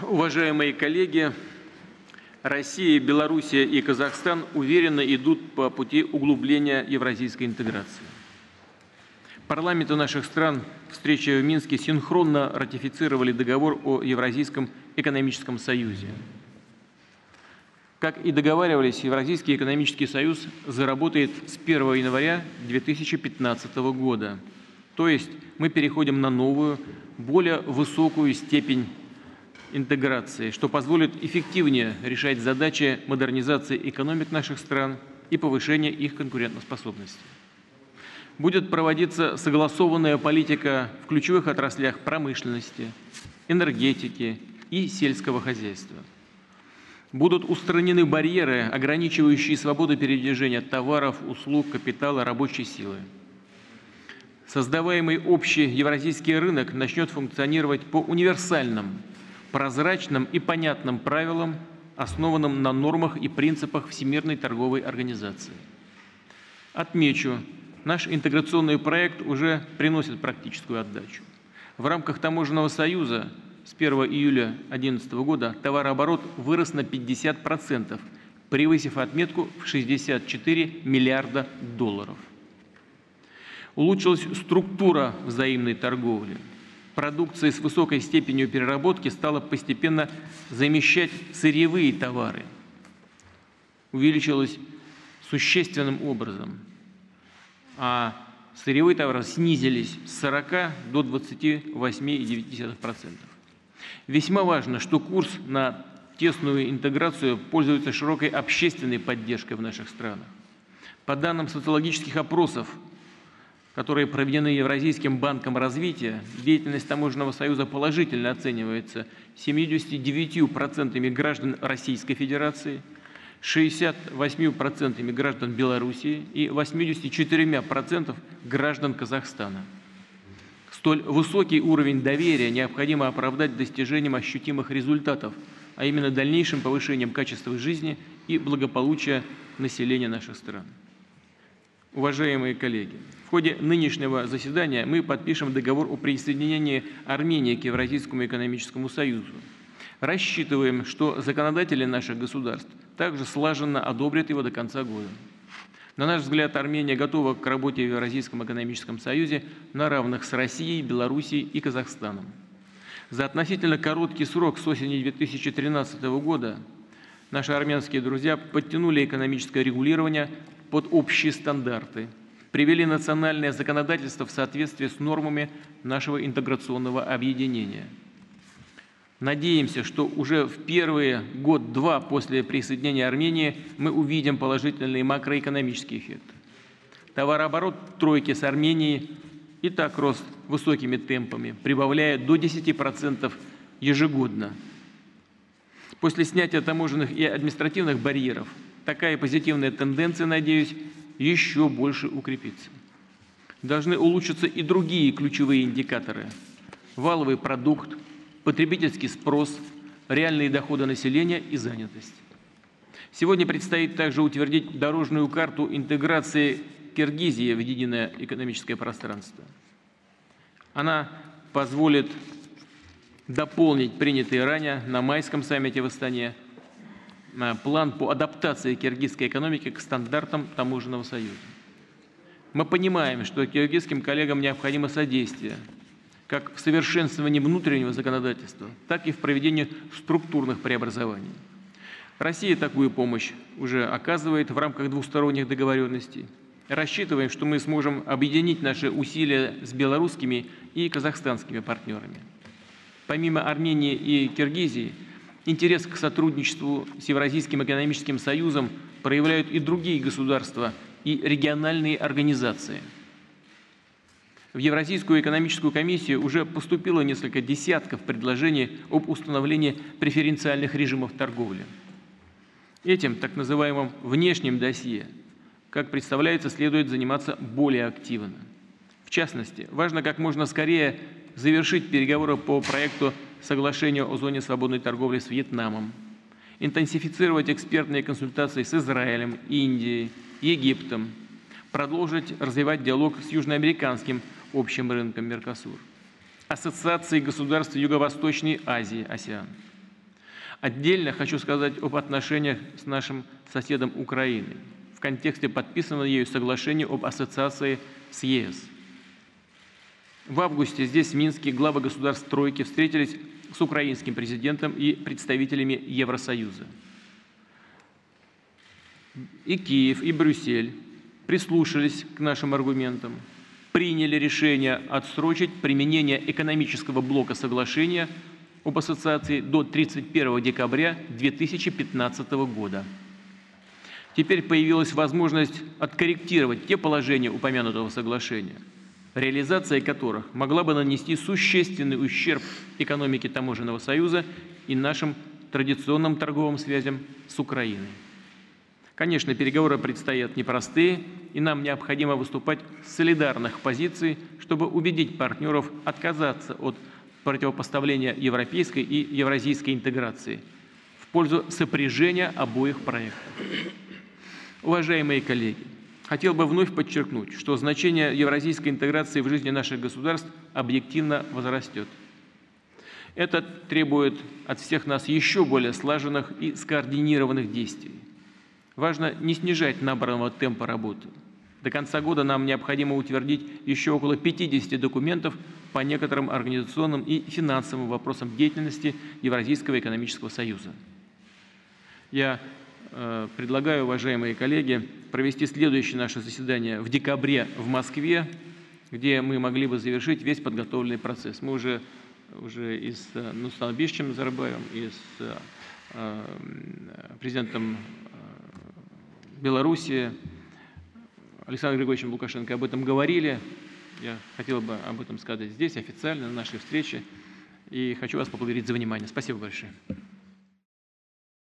Уважаемые коллеги, Россия, Белоруссия и Казахстан уверенно идут по пути углубления евразийской интеграции. Парламенты наших стран, встреча в Минске, синхронно ратифицировали договор о Евразийском экономическом союзе. Как и договаривались, Евразийский экономический союз заработает с 1 января 2015 года. То есть мы переходим на новую, более высокую степень интеграции, что позволит эффективнее решать задачи модернизации экономик наших стран и повышения их конкурентоспособности. Будет проводиться согласованная политика в ключевых отраслях промышленности, энергетики и сельского хозяйства. Будут устранены барьеры, ограничивающие свободу передвижения товаров, услуг, капитала, рабочей силы. Создаваемый общий евразийский рынок начнет функционировать по универсальным, прозрачным и понятным правилам, основанным на нормах и принципах Всемирной торговой организации. Отмечу, наш интеграционный проект уже приносит практическую отдачу. В рамках Таможенного союза с 1 июля 2011 года товарооборот вырос на 50%, превысив отметку в 64 миллиарда долларов. Улучшилась структура взаимной торговли. Продукция с высокой степенью переработки стала постепенно замещать сырьевые товары. Увеличилась существенным образом, а сырьевые товары снизились с 40 до 28,9%. Весьма важно, что курс на тесную интеграцию пользуется широкой общественной поддержкой в наших странах. По данным социологических опросов, которые проведены Евразийским банком развития, деятельность Таможенного союза положительно оценивается 79% граждан Российской Федерации, 68% граждан Белоруссии и 84% граждан Казахстана. Столь высокий уровень доверия необходимо оправдать достижением ощутимых результатов, а именно дальнейшим повышением качества жизни и благополучия населения наших стран. Уважаемые коллеги, в ходе нынешнего заседания мы подпишем договор о присоединении Армении к Евразийскому экономическому союзу. Рассчитываем, что законодатели наших государств также слаженно одобрят его до конца года. На наш взгляд, Армения готова к работе в Евразийском экономическом союзе на равных с Россией, Белоруссией и Казахстаном. За относительно короткий срок с осени 2013 года наши армянские друзья подтянули экономическое регулирование под общие стандарты, привели национальное законодательство в соответствии с нормами нашего интеграционного объединения. Надеемся, что уже в первые год-два после присоединения Армении мы увидим положительные макроэкономические эффекты. Товарооборот тройки с Арменией и так рос высокими темпами, прибавляя до 10% ежегодно. После снятия таможенных и административных барьеров такая позитивная тенденция, надеюсь, еще больше укрепится. Должны улучшиться и другие ключевые индикаторы: валовый продукт, потребительский спрос, реальные доходы населения и занятость. Сегодня предстоит также утвердить дорожную карту интеграции Киргизии в единое экономическое пространство. Она позволит дополнить принятый ранее на майском саммите в Астане план по адаптации киргизской экономики к стандартам Таможенного союза. Мы понимаем, что киргизским коллегам необходимо содействие как в совершенствовании внутреннего законодательства, так и в проведении структурных преобразований. Россия такую помощь уже оказывает в рамках двусторонних договоренностей. Рассчитываем, что мы сможем объединить наши усилия с белорусскими и казахстанскими партнерами. Помимо Армении и Киргизии, интерес к сотрудничеству с Евразийским экономическим союзом проявляют и другие государства и региональные организации. В Евразийскую экономическую комиссию уже поступило несколько десятков предложений об установлении преференциальных режимов торговли. Этим так называемым внешним досье, как представляется, следует заниматься более активно. В частности, важно как можно скорее завершить переговоры по проекту соглашения о зоне свободной торговли с Вьетнамом, интенсифицировать экспертные консультации с Израилем, Индией, Египтом, продолжить развивать диалог с южноамериканским общим рынком Меркосур, Ассоциацией государств Юго-Восточной Азии, АСЕАН. Отдельно хочу сказать об отношениях с нашим соседом Украиной в контексте подписанного ею соглашения об ассоциации с ЕС. В августе здесь, в Минске, главы государств тройки встретились с украинским президентом и представителями Евросоюза. И Киев, и Брюссель прислушались к нашим аргументам, приняли решение отсрочить применение экономического блока соглашения об ассоциации до 31 декабря 2015 года. Теперь появилась возможность откорректировать те положения упомянутого соглашения, реализация которых могла бы нанести существенный ущерб экономике Таможенного союза и нашим традиционным торговым связям с Украиной. Конечно, переговоры предстоят непростые, и нам необходимо выступать с солидарных позиций, чтобы убедить партнеров отказаться от противопоставления европейской и евразийской интеграции в пользу сопряжения обоих проектов. Уважаемые коллеги, хотел бы вновь подчеркнуть, что значение евразийской интеграции в жизни наших государств объективно возрастет. Это требует от всех нас еще более слаженных и скоординированных действий. Важно не снижать набранного темпа работы. До конца года нам необходимо утвердить еще около 50 документов по некоторым организационным и финансовым вопросам деятельности Евразийского экономического союза. Я предлагаю, уважаемые коллеги, провести следующее наше заседание в декабре в Москве, где мы могли бы завершить весь подготовленный процесс. Мы уже и с Нурсултаном Абишевичем Назарбаевым, и с президентом Белоруссии Александром Григорьевичем Лукашенко об этом говорили. Я хотел бы об этом сказать здесь, официально, на нашей встрече. И хочу вас поблагодарить за внимание. Спасибо большое.